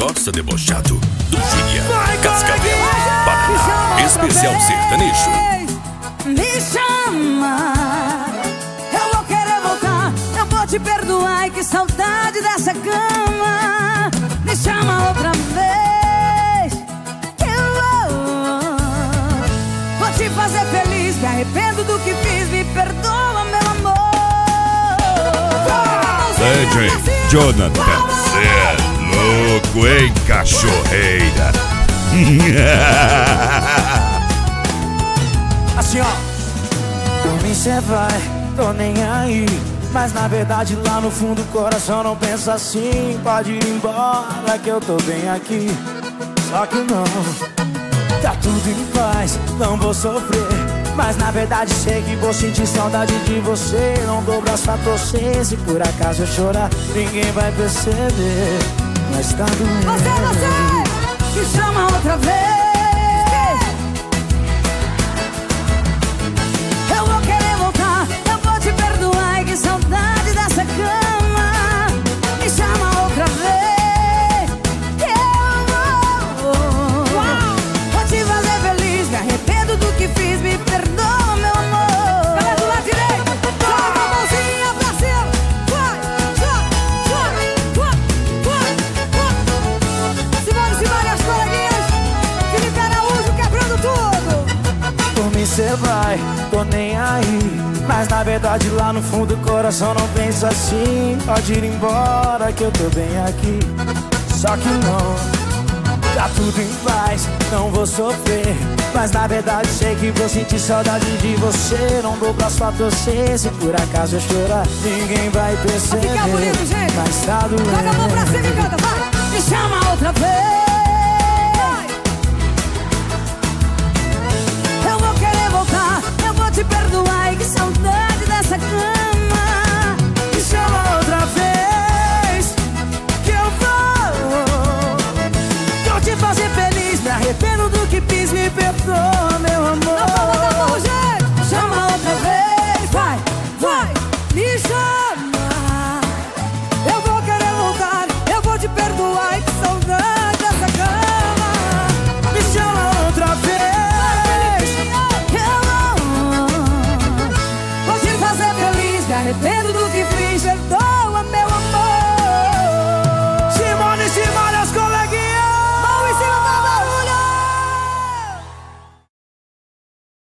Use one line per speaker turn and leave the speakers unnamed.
gosta debochado do Julián Cascavel, Paraná, especial sertanejo.
Me chama, eu vou querer voltar, eu vou te perdoar. Ai, que saudade dessa cama. Me chama outra vez, que eu vou te fazer feliz. Me arrependo do que fiz, me perdoa, meu amor.
DJ Jonathan, cê é louco, hein, cachorreira?
Assim, ó. Por mim cê vai, tô nem aí. Mas na verdade lá no fundo o coração não pensa assim. Pode ir embora que eu tô bem aqui. Só que não, tá tudo em paz, não vou sofrer. Mas na verdade sei que vou sentir saudade de você. Não dou braço a torcer, se por acaso eu chorar ninguém vai perceber. Mas tá doendo.
Você, me chama outra vez. Eu vou querer voltar, eu vou te perdoar. Ai, que saudade dessa cama. Me chama outra vez, que eu vou te fazer feliz. Me arrependo do que fiz, me perdoa, meu amor. Galera do lado direito, joga a mãozinha pra cima. Simone, as coleguinhas. Felipe Araújo quebrando tudo.
Por mim cê vai, tô nem aí. Mas na verdade lá no fundo o coração não pensa assim. Pode ir embora que eu tô bem aqui. Só que não, tá tudo em paz, não vou sofrer. Mas na verdade sei que vou sentir saudade de você. Não dou braço a torcer, se por acaso eu chorar ninguém vai perceber.
Vai ficar bonito, gente.
Mas tá doendo.
Joga a mão pra cima e canta, vai. Me chama outra vez. Eu vou querer voltar, eu vou te perdoar. Ai, que saudade dessa cama.
Me chama outra vez, que eu vou te fazer feliz. Me arrependo do que fiz, me perdoa, meu amor.
Na palma da mão, gente. Chama outra vez, vai, me chama.